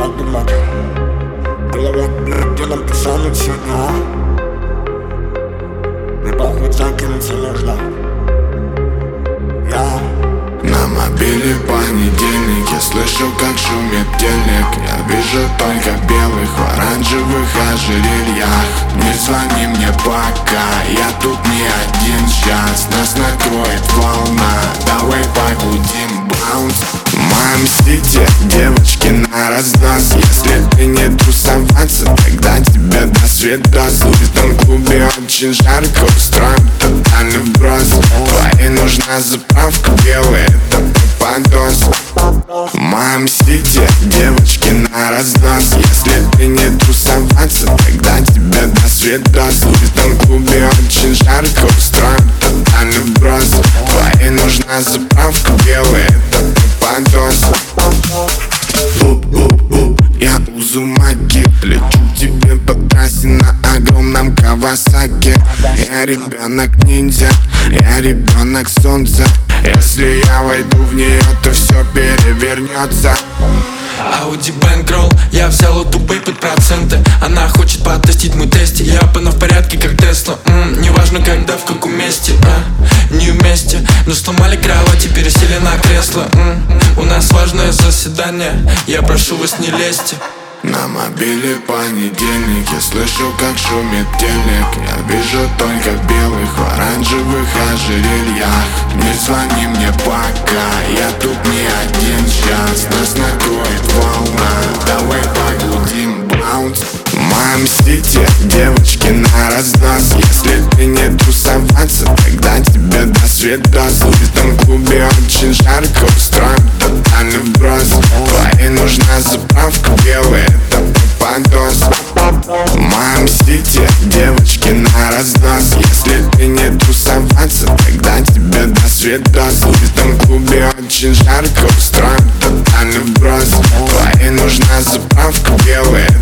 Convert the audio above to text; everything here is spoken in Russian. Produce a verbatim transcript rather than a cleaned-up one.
подумать. Голова делом тянут сюда. И похуй закинуться нужно. Я на мобиле понедельник, я слышу, как шумит телек. Я вижу только белых в оранжевых ожерельях. Не звони мне пока, я тут не один. Сейчас нас накроет волна, давай побудим баунс. В моем сити девочки на разнос. Если ты не тусоваться, тогда тебе до свидос. В этом клубе очень жарко, устроим тотальный вброс. Твоей нужна заправка белая, это попадос. В моем сити девочки на разнос. Если ты не тусоваться, тогда тебе до свидос. В этом клубе очень жарко, устроим тотальный вброс. Твоей нужна заправка белая, это попадос. Уп-уп-уп, я Узумаки, лечу тебе по трассе на огромном Кавасаки. Я ребенок-ниндзя, я ребенок солнца. Если я войду в нее, то все перевернется. Audi Bankroll, я взял эту бэй под проценты. Она хочет потестить мой тесте. Я пана в порядке, как Тесла. М-м, неважно когда, в каком месте, а, не вместе. Но сломали кровати, пересели на кресло. М-м, у нас важное заседание, я прошу вас, не лезьте. На мобиле понедельник, я слышу, как шумит телек. Я вижу только белых в оранжевых ожерельях. Не звони мне пока, я тут не один. Сейчас нас накроет волна, давай погудим баунс. В моем сити девочки на разнос. Если ты не тусоваться, тогда тебе до свидос. В этом клубе очень жарко, устроим тотальный вброс. Твоей нужна заправка белая, это попадос. В моем сити девочки на разнос. Если ты не тусоваться, тогда тебе до свидос. В этом клубе очень жарко, устроим тотальный вброс. Твоей нужна заправка белая,